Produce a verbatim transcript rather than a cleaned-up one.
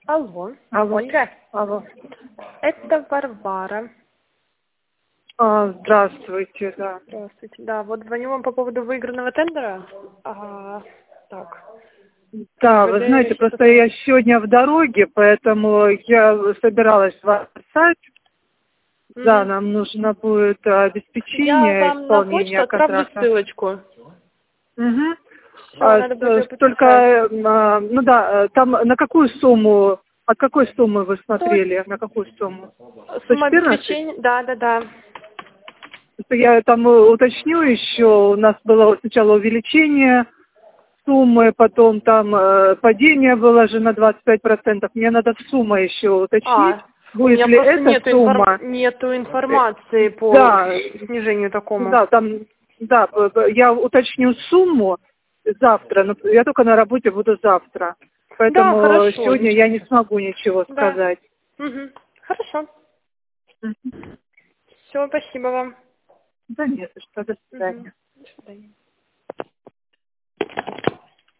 Алло, Алло. Ольга, Алло. это Варвара. А, здравствуйте, да. Здравствуйте. Да, вот звоню вам по поводу выигранного тендера. А, так. Да, вы знаете, просто я сегодня в дороге, поэтому я собиралась вас писать. Mm-hmm. Да, нам нужно будет обеспечение я вам исполнения на почту контракта. отправлю ссылочку. Угу. Все, А, надо будет ее только, а, ну да, там на какую сумму, от какой суммы вы смотрели, сто... на какую сумму? Сумма обеспечения, да, да, да. Я там уточню еще, у нас было сначала увеличение суммы, потом там э, падение было же на двадцать пять процентов. Мне надо сумма еще уточнить, А, будет у меня ли просто эта нету, сумма. информ... нету информации по Да, снижению такому. да, там, да, я уточню сумму завтра, но я только на работе буду завтра. Да, Поэтому хорошо. сегодня я не смогу ничего Да. сказать. Угу. Хорошо. Угу. Все, спасибо вам. Да нет, что, до Угу. свидания. До свидания.